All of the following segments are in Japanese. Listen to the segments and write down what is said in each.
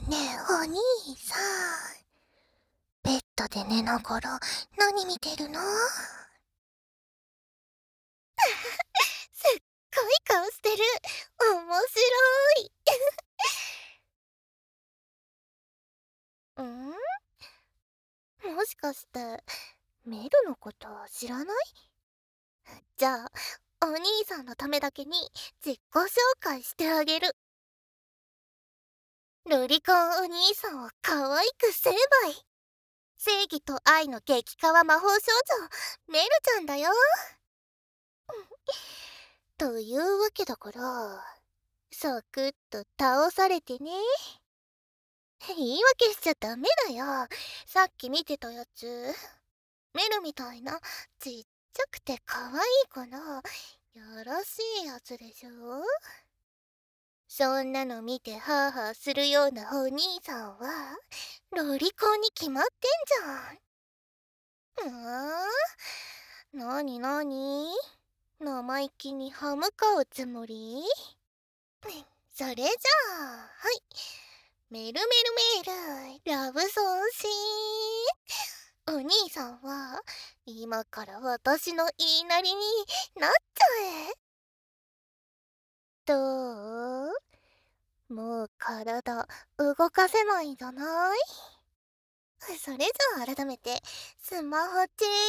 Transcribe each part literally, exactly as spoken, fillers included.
ねえ、お兄さん。ベッドで寝ながら何見てるの？すっごい顔してる。面白い。ん？もしかして、メルのこと知らない？じゃあ、お兄さんのためだけに自己紹介してあげる。ロリコンお兄さんを可愛く成敗。正義と愛の激カワ魔法少女、メルちゃんだよ。というわけだから、サクッと倒されてね。言い訳しちゃダメだよ。さっき見てたやつ。メルみたいなちっちゃくて可愛い子のよろしいやつでしょ。そんなの見てハーハーするようなお兄さんはロリコンに決まってんじゃん。うーん、なになに、生意気に歯向かうつもり？それじゃあ、はい。メルメルメール、ラブソーシー。お兄さんは、今から私の言いなりになっちゃえ。どう？もう体動かせないんじゃない？それじゃあ改めて、スマホチェ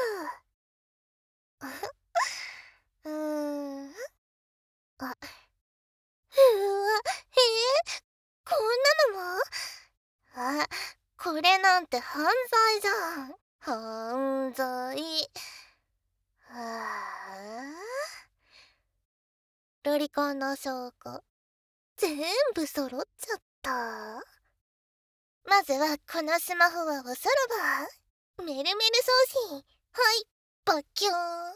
ック。うーん。あ、うわ、えー、こんなのも？あ、これなんて犯罪じゃん。犯罪。はあ。ロリコンの証拠、全部揃っちゃった。まずはこのスマホはおさらば。メルメル送信。はい、バッキョーン。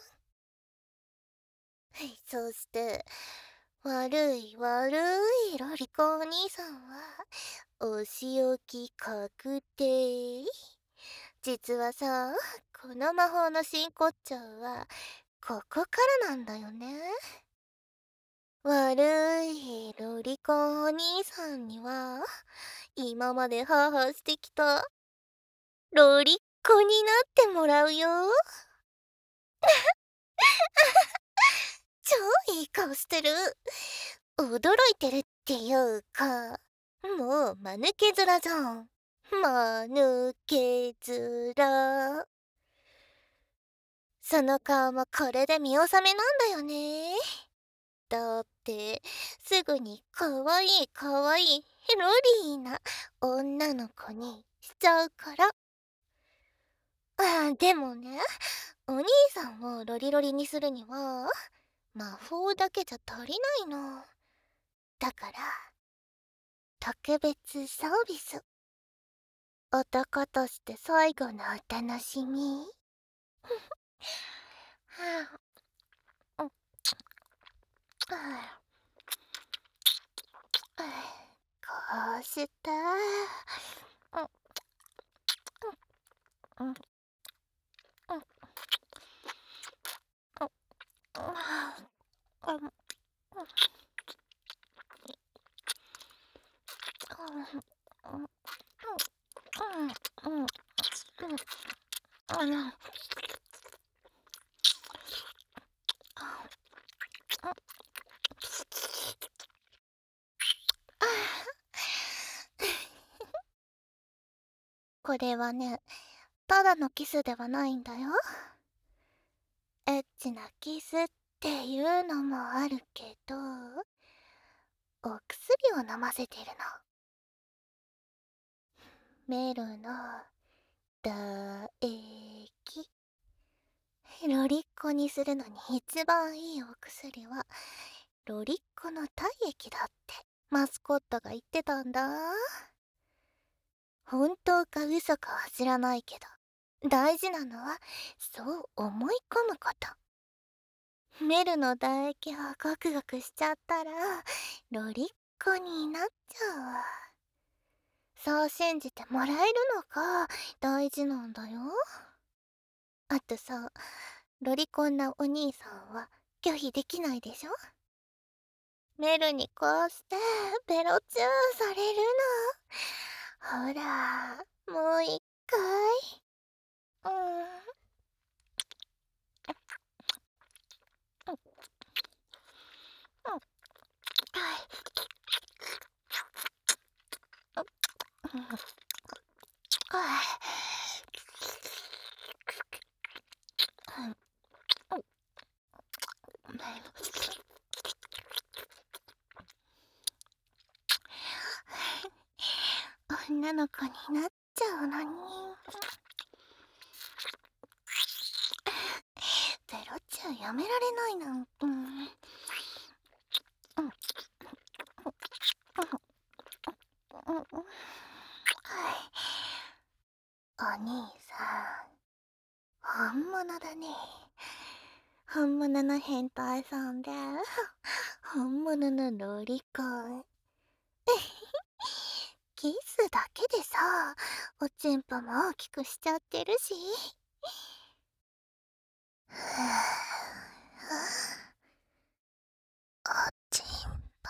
はい、そして、悪い悪いロリコンお兄さんは、お仕置き確定。実はさ、この魔法の真骨頂は、ここからなんだよね。悪いロリコンお兄さんには、今までハーハーしてきた、ロリっ子になってもらうよ。超いい顔してる。驚いてるっていうか、もう間抜け面じゃん。間抜け面。その顔もこれで見納めなんだよね。だって、すぐにかわいいかわいいロリーな女の子にしちゃうから。あ、でもね、お兄さんをロリロリにするには、魔法だけじゃ足りないの。だから、特別サービス。男として最後のお楽しみ。はあ、うん、こうして、うん、うん、うん、うん、うん、うん、うん、うん、これはね、ただのキスではないんだよ。エッチなキスっていうのもあるけど、お薬を飲ませてるの。メルの唾液。ロリッコにするのに一番いいお薬はロリッコの体液だってマスコットが言ってたんだ。本当か嘘かは知らないけど、大事なのはそう思い込むこと。メルの唾液をゴクゴクしちゃったらロリッコになっちゃうわ。そう信じてもらえるのが大事なんだよ。あとさ、ロリコンなお兄さんは拒否できないでしょ？ メルにこうしてベロチューされるの。ほら、もう一回。うん。女の子になっちゃうのに。ベロチューやめられないなんて。うん。お兄さん、本物だね。本物の変態さんで、本物のロリコン。キスだけでさ、おちんぽも大きくしちゃってるし。おちんぽ、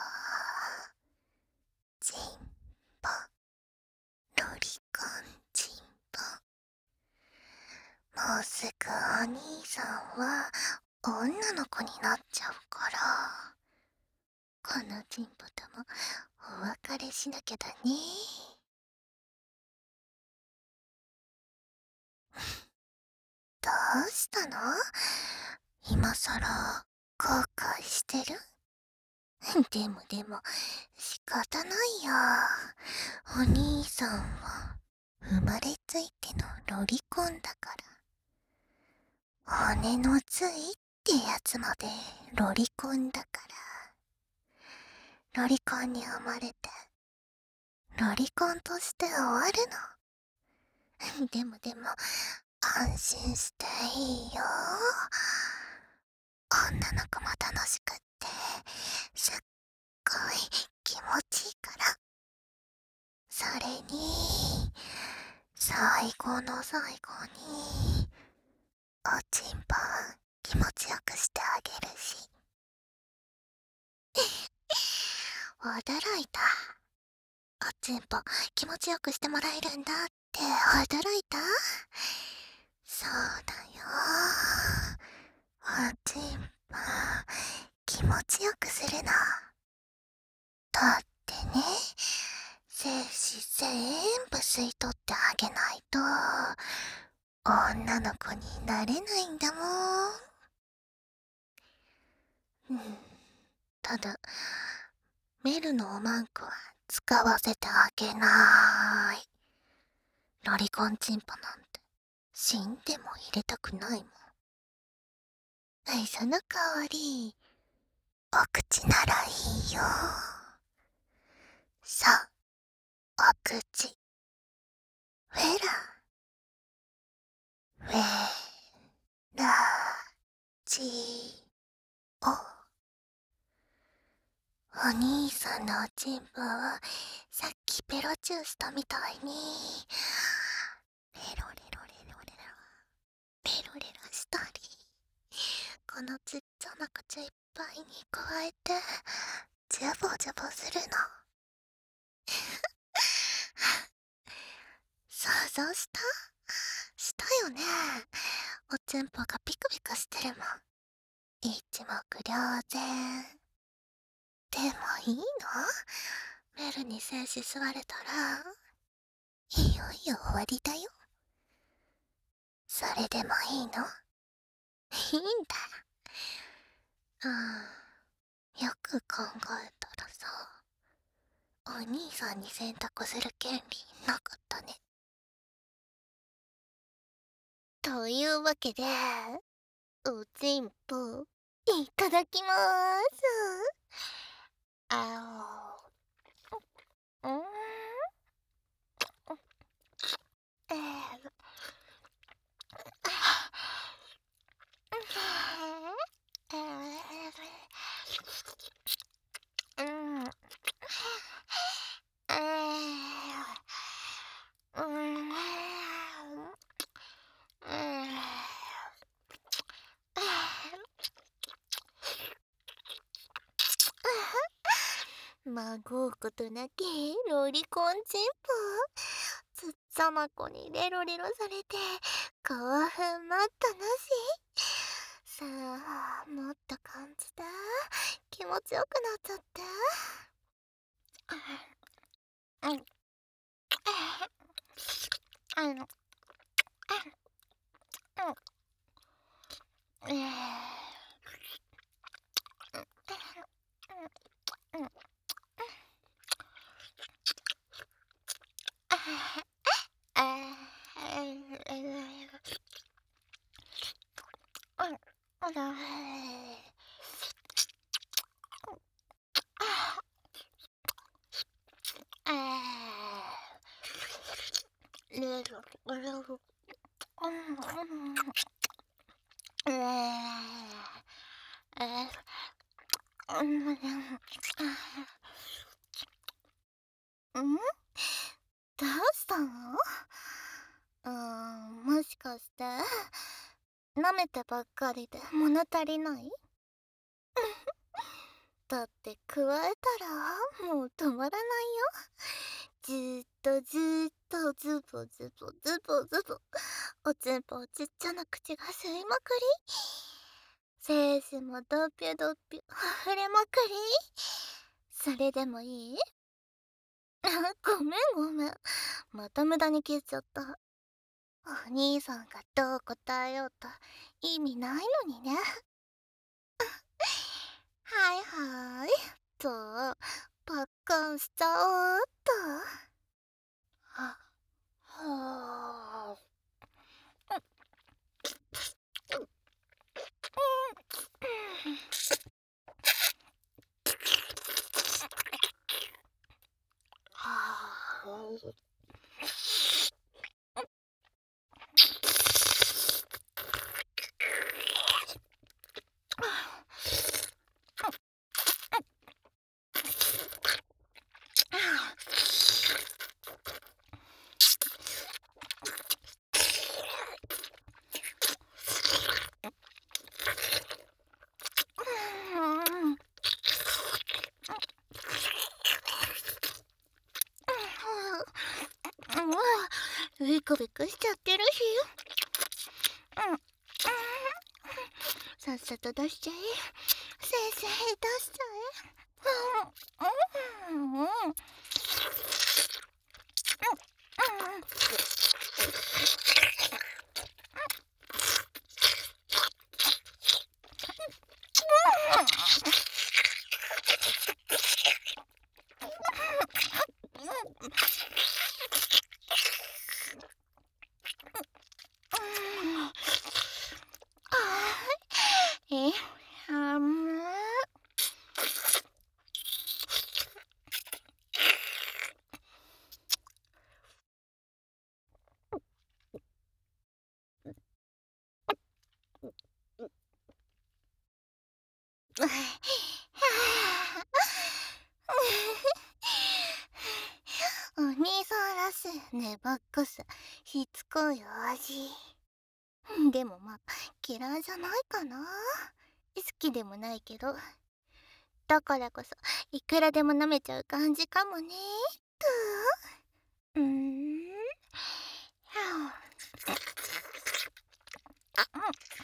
ちんぽ、ロリコンちんぽ。もうすぐお兄さんは女の子になっちゃうから、このちんぽともお別れしなきゃだね。どうしたの？今さら後悔してる？でもでも仕方ないよ。お兄さんは生まれついてのロリコンだから。骨のついってやつまでロリコンだから。ロリコンに生まれてロリコンとして終わるの。でもでも安心していいよ。女の子も楽しくってすっごい気持ちいいから。それに最後の最後におちんぽ気持ちよくしてあげるし。驚いた。おちんぽ気持ちよくしてもらえるんだって驚いた？そうだよ。おちんぽ気持ちよくするの。だってね、精子全部吸い取ってあげないと女の子になれないんだもん。うん、ただメルのおまんこは使わせてあげない。ロリコンチンポなんて死んでも入れたくないもん。その代わりお口ならいいよ。そう、お口。フェラフェラチオ。お兄さんのおちんぽはさっきペロチューしたみたいにレロレロレロレロレロレロしたり、このちっちゃな口いっぱいに加えてジャボジャボするの。想像した？したよね。おちんぽがピクピクしてるもん。一目瞭然。でもいいの？メルに精子吸われたらいよいよ終わりだよ。それでもいいの？いいんだ。うん、よく考えたらさ、お兄さんに選択する権利なかったね。というわけで、おちんぽいただきまーす。あお、うん、えー、えー、うん、えー、うん、うん、 まごうことなきロリコンチンポ。つっちゃな子にレロレロされて興奮待ったなし。さあもっと感じて気持ちよくなっちゃって。うん。あの、うん。えーん？どうしたの？うーん、もしかして、舐めてばっかりで物足りない？だって加えたらもう止まらないよ。ずーっとずーっとズボズボズボズボ。おつんぽおちっちゃな口が吸いまくり。精子もドピュドピュ溢れまくり。それでもいい？ごめんごめん。また無駄に消えちゃった。お兄さんがどう答えようと意味ないのにね。はいはい。じゃあ、パッカンしちゃおうっと。は、はあ。はあ。ビクビクしちゃってるし。うん。さっさと出しちゃえ。せいせい出しちゃえ。うん。うん。うん。え、あん。お兄さんらしいねばっこさしつこい味。でもまあ嫌いじゃないかな。好きでもないけど、だからこそいくらでも舐めちゃう感じかもね。うーん。はあ。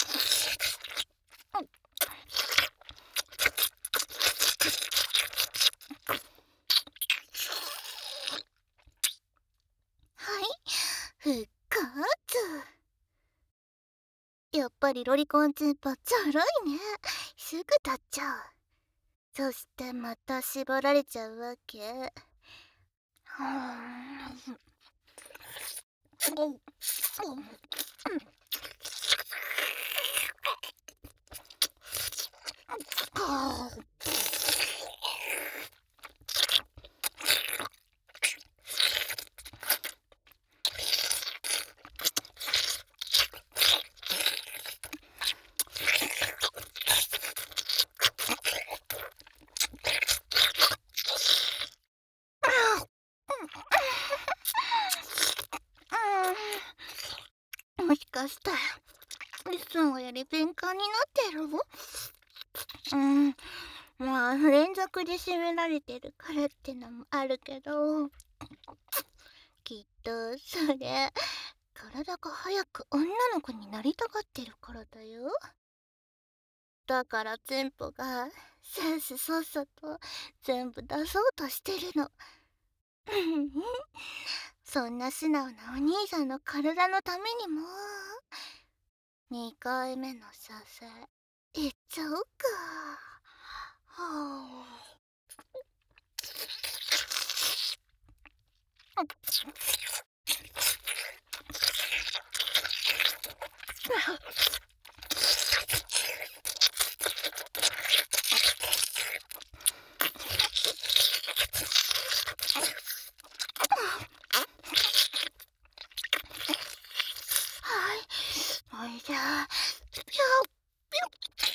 はい、復活。やっぱりロリコンチンパちょろいね。すぐ立っちゃう。そしてまた縛られちゃうわけ。はあ。もしかしてリスンより敏感になってる？うん、 まあ連続で締められてるからってのもあるけど、きっとそれ体が早く女の子になりたがってるからだよ。だからチンポがせっせさっさと全部出そうとしてるの。そんな素直なお兄さんの体のためにもにかいめの射精いっちゃおうか。はあ。はい、おいじゃぴょぴょ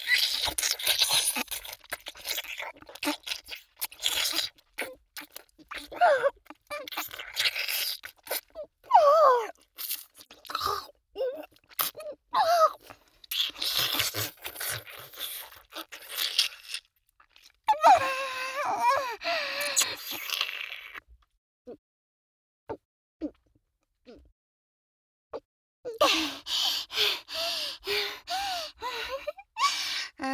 うん。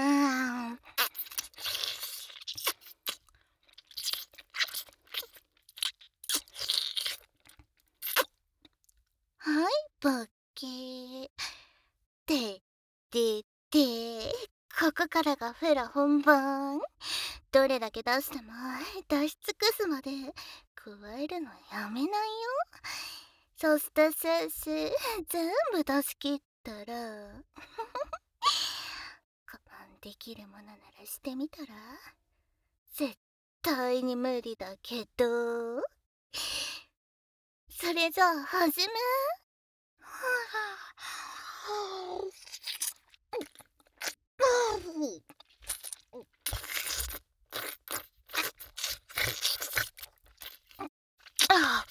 はい、ボッキー。で、で、で、ここからがフェラ本番。どれだけ出しても出し尽くすまで加えるのやめないよ。そしてせっせ全部出し切ったら我慢できるものならしてみたら。絶対に無理だけど。それじゃあ始め。あ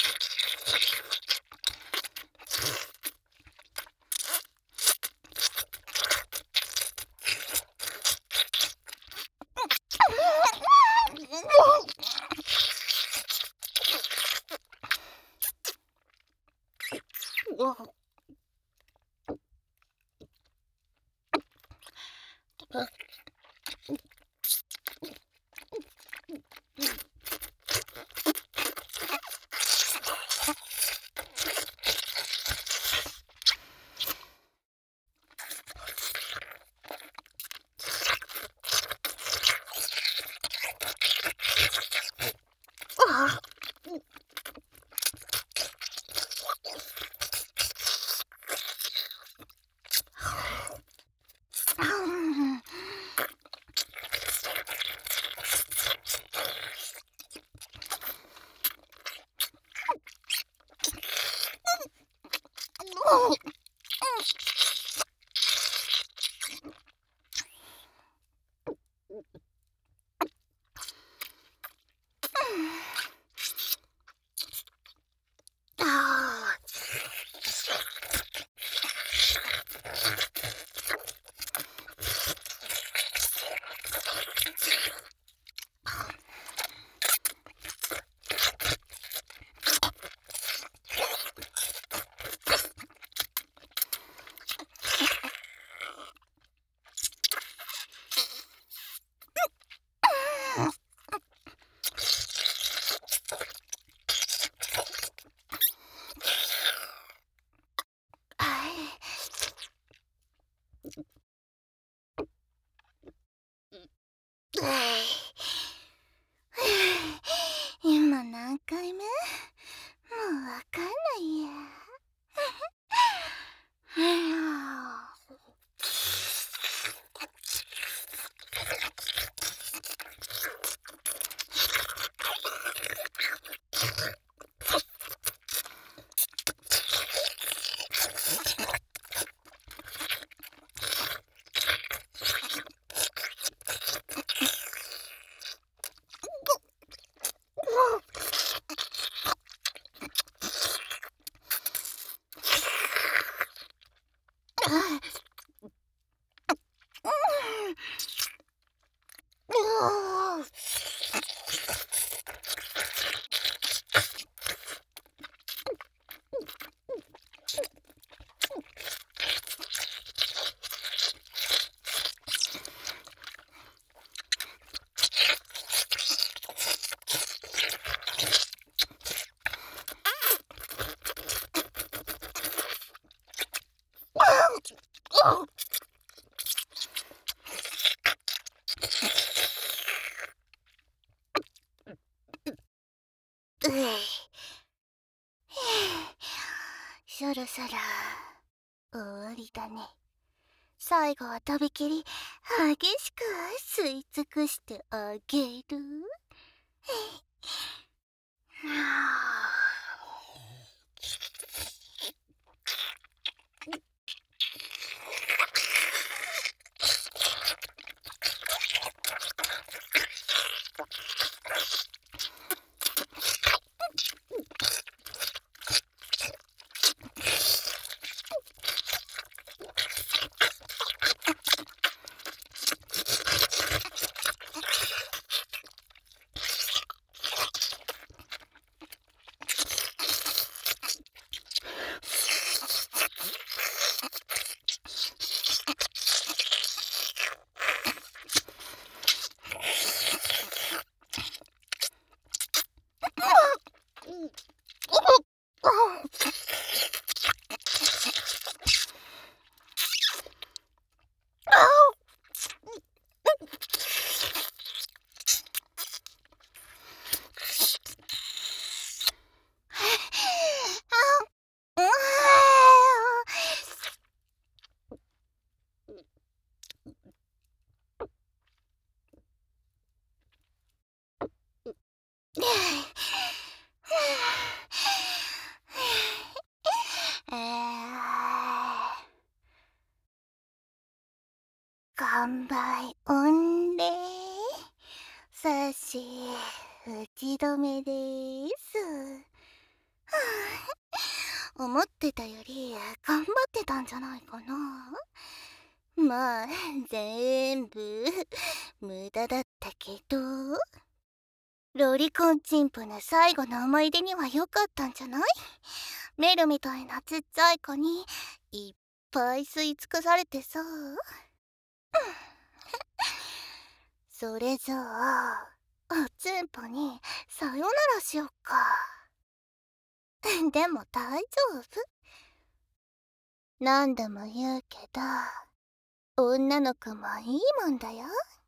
あ。今何回目？もうわかんないや。 ろそろ終わりだね。最後はとびきり激しく吸い尽くしてあげる。乾杯御礼。さし打ち止めでーす。はあ、思ってたより頑張ってたんじゃないかな。まあ全部無駄だったけど、ロリコンチンプの最後の思い出には良かったんじゃない？メルみたいなちっちゃい子にいっぱい吸い尽くされてさ。それじゃあおちんぽにさよならしよっか。でも大丈夫。何度も言うけど女の子もいいもんだよ。